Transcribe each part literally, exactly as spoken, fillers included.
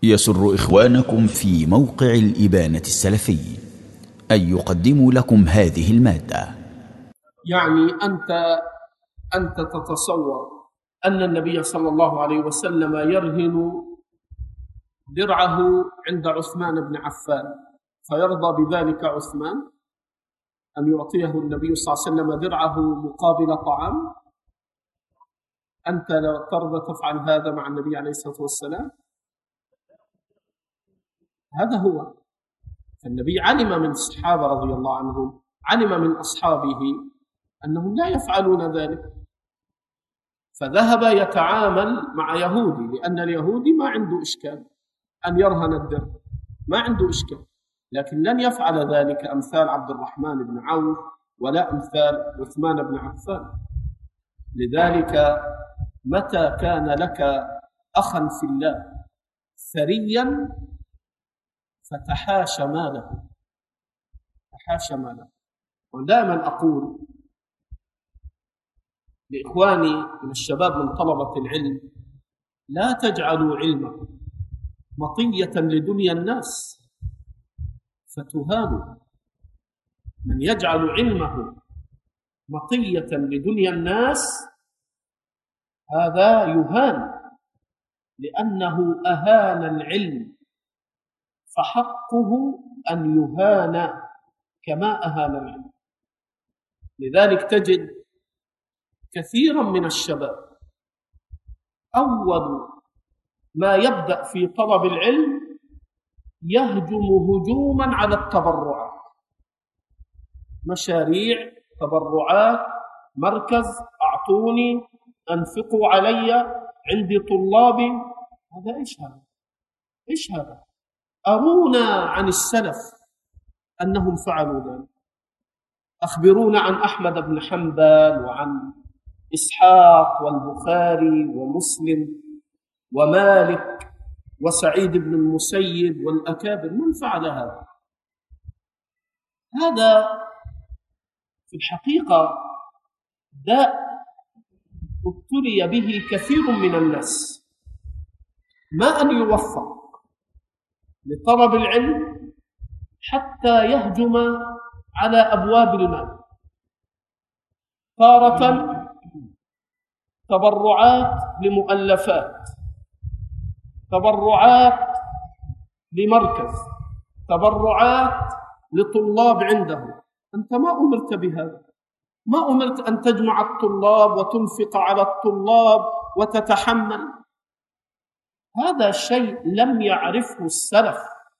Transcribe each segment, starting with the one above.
يسر إخوانكم في موقع الإبانة السلفي أن يقدموا لكم هذه المادة. يعني أنت أنت تتصور أن النبي صلى الله عليه وسلم يرهن درعه عند عثمان بن عفان، فيرضى بذلك عثمان أن يعطيه النبي صلى الله عليه وسلم درعه مقابل طعام؟ أنت لا ترضى تفعل هذا مع النبي عليه الصلاة والسلام؟ هذا هو. فالنبي علم من الصحابة رضي الله عنهم، علم من أصحابه أنهم لا يفعلون ذلك، فذهب يتعامل مع يهودي، لأن اليهودي ما عنده إشكال أن يرهن الدرع، ما عنده إشكال، لكن لن يفعل ذلك أمثال عبد الرحمن بن عوف ولا أمثال عثمان بن عفان. لذلك متى كان لك أخا في الله ثريا فتحاش ماله، تحاش ماله. ودائما أقول لإخواني من الشباب من طلبة العلم: لا تجعلوا علمكم مطية لدنيا الناس فتهانوا. من يجعل علمه مطية لدنيا الناس هذا يهان، لأنه أهان العلم، فحقه أن يهان كما أهان العلم. لذلك تجد كثيرا من الشباب أول ما يبدأ في طلب العلم يهجم هجوما على التبرعات، مشاريع، تبرعات، مركز، أعطوني، أنفقوا علي، عندي طلابي. هذا إيش هذا؟ إيش هذا؟ أرونا عن السلف أنهم فعلوا ذلك. أخبرونا عن أحمد بن حنبل وعن إسحاق والبخاري ومسلم ومالك وسعيد بن المسيب والأكابر. من فعل هذا؟ هذا في الحقيقة داء ابتلي به كثير من الناس، ما أن يوفق لطلب العلم حتى يهجم على أبواب المال، تارة تبرعات لمؤلفات، تبرعات لمركز، تبرعات لطلاب عنده. أنت ما أمرت بهذا، ما أمرت أن تجمع الطلاب وتنفق على الطلاب وتتحمل. هذا شيء لم يعرفه السلف.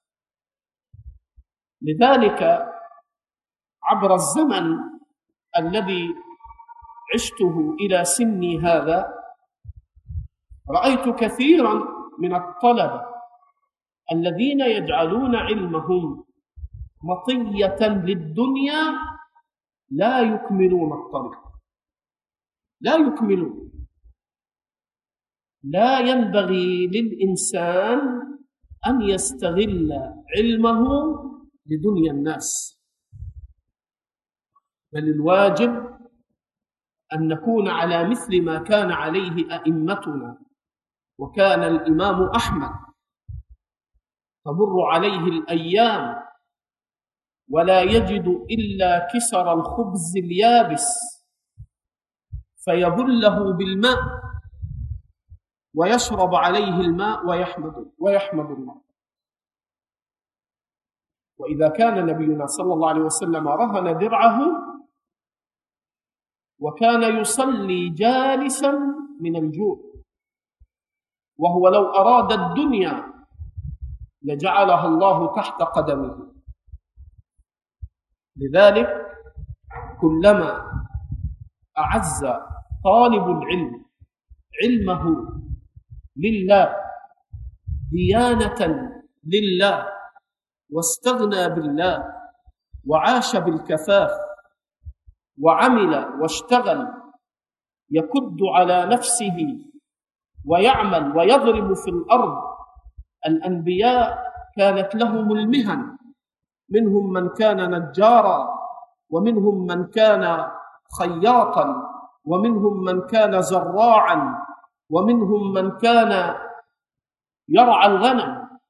لذلك عبر الزمن الذي عشته إلى سني هذا رأيت كثيرا من الطلبة الذين يجعلون علمهم مطية للدنيا لا يكملون الطريق، لا يكملون. لا ينبغي للإنسان أن يستغل علمه لدنيا الناس، بل الواجب أن نكون على مثل ما كان عليه أئمتنا. وكان الإمام أحمد تمر عليه الأيام ولا يجد إلا كسر الخبز اليابس فيبله بالماء ويشرب عليه الماء ويحمد ويحمد الله. وإذا كان نبينا صلى الله عليه وسلم رهن درعه وكان يصلي جالسا من الجوع، وهو لو أراد الدنيا لجعلها الله تحت قدمه. لذلك كلما أعز طالب العلم علمه لله ديانة لله واستغنى بالله وعاش بالكفاف وعمل واشتغل يكد على نفسه ويعمل ويضرب في الأرض. الأنبياء كانت لهم المهن، منهم من كان نجارا، ومنهم من كان خياطا، ومنهم من كان زراعا، ومنهم من كان يرعى الغنم.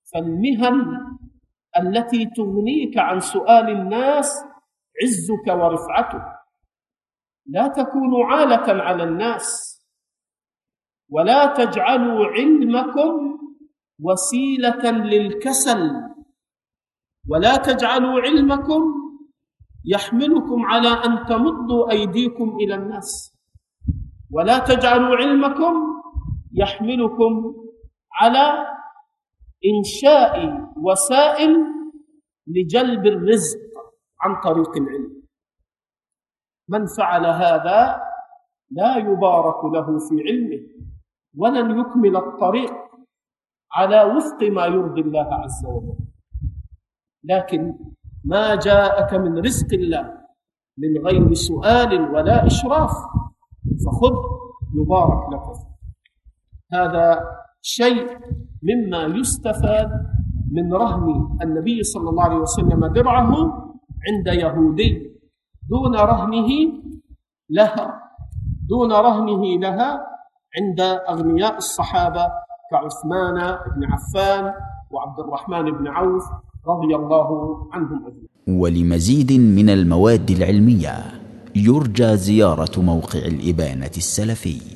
فالمهن التي تغنيك عن سؤال الناس عزك ورفعتك، لا تكونوا عالة على الناس، ولا تجعلوا علمكم وسيلة للكسل، ولا تجعلوا علمكم يحملكم على أن تمدوا أيديكم إلى الناس، ولا تجعلوا علمكم يحملكم على إنشاء وسائل لجلب الرزق عن طريق العلم. من فعل هذا لا يبارك له في علمه، ولن يكمل الطريق على وفق ما يرضي الله عز وجل. لكن ما جاءك من رزق الله من غير سؤال ولا إشراف فخذ يبارك لك. هذا شيء مما يستفاد من رهن النبي صلى الله عليه وسلم درعه عند يهودي دون رهنه لها دون رهنه لها عند أغنياء الصحابة كعثمان بن عفان وعبد الرحمن بن عوف رضي الله عنهم أجمعين. ولمزيد من المواد العلمية يرجى زيارة موقع الإبانة السلفي.